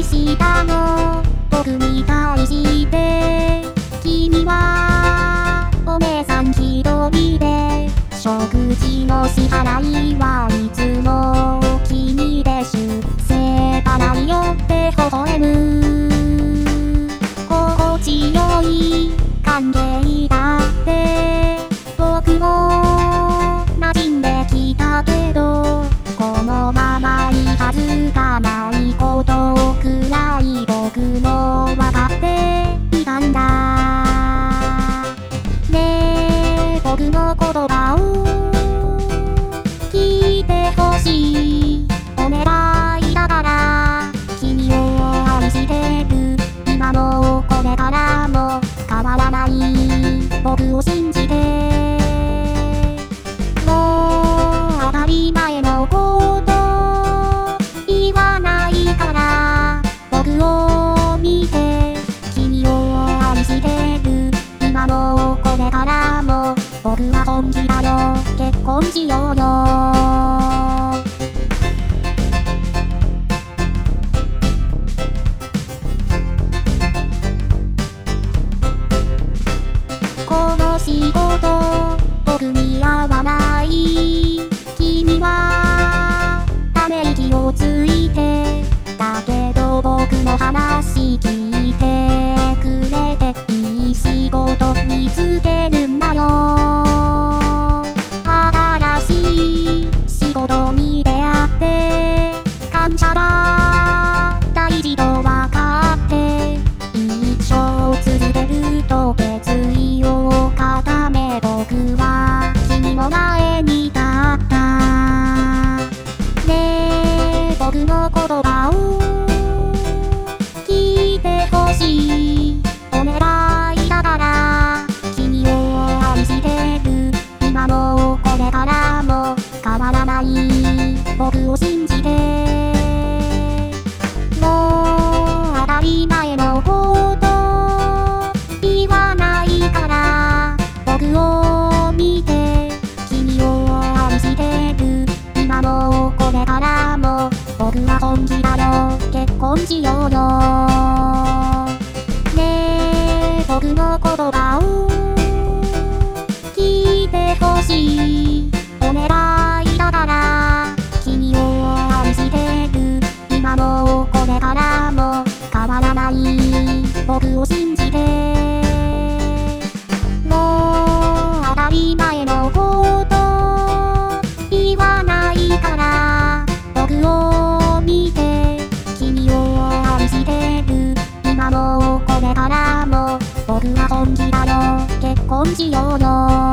したの僕に対して君はお姉さん一人で食事の支払いはいつも君で出世払いよって微笑む心地よい関係だって僕も馴染んできたけどこのままいいはずがないことくらい僕も分かっていたんだねえ僕の言葉を聞いてほしいお願いだから君を愛してる今もこれからも変わらない僕を信じてもう当たり前のこと言わないから僕を見て君を愛してる今もこれからも僕は本気だよ結婚しようよこの仕事僕に合わない君はため息をついてだけど僕の話聞いてくれていい仕事見つけるんだよ新しい仕事に出会って感謝だ大事と分かって一生続けると決意を固め僕は君の前に立ったねえ僕の言葉を聞いてほしいお願いだから君を愛してる今もこれからも変わらない僕を信じてもう当たり前のこと言わないから僕を見て君を愛してる今もこれからも僕は本気だよ結婚しようよねえ僕の言葉を聞いてほしいお願いだから君を愛してる今もこれからも変わらない僕を信じてもう当たり前のこと言わないから僕を見て君を愛してる今もこれからも僕は本気だよ結婚しようよ